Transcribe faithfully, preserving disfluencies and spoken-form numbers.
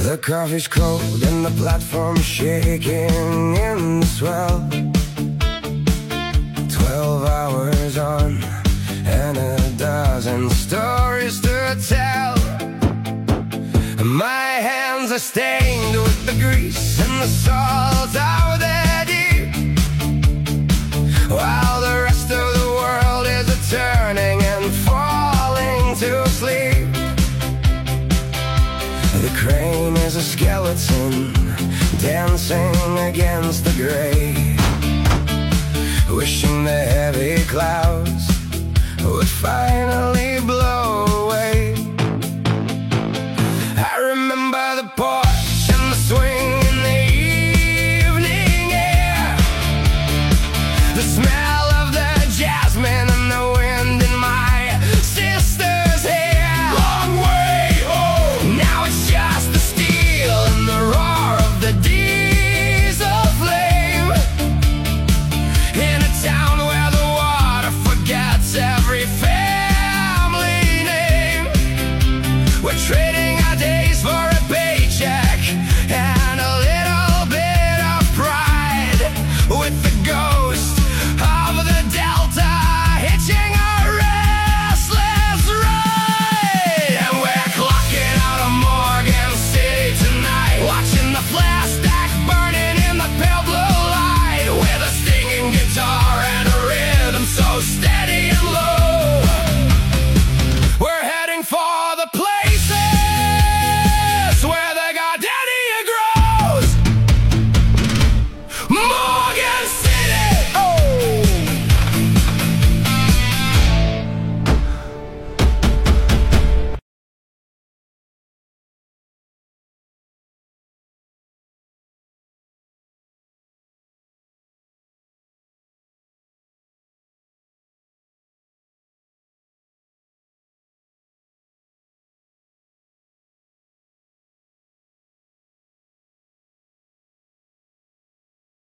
The coffee's cold and the platform shaking in the swell. Twelve hours on and a dozen stories to tell. My hands are stained with the grease and the salt of the deep, while the rest of the world is a-turning and falling to sleep. The crane is a skeleton dancing against the gray, wishing the heavy clouds would finally